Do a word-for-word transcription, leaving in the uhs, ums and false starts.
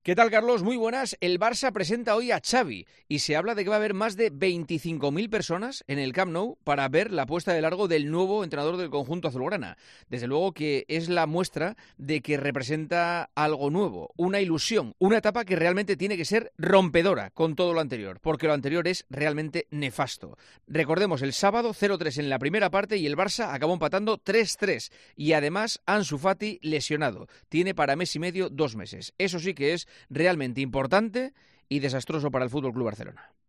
¿Qué tal, Carlos? Muy buenas. El Barça presenta hoy a Xavi y se habla de que va a haber más de veinticinco mil personas en el Camp Nou para ver la puesta de largo del nuevo entrenador del conjunto azulgrana. Desde luego que es la muestra de que representa algo nuevo, una ilusión, una etapa que realmente tiene que ser rompedora con todo lo anterior, porque lo anterior es realmente nefasto. Recordemos, el sábado cero tres en la primera parte y el Barça acabó empatando tres tres y además Ansu Fati lesionado. Tiene para mes y medio dos meses. Eso sí que es realmente importante y desastroso para el F C Barcelona.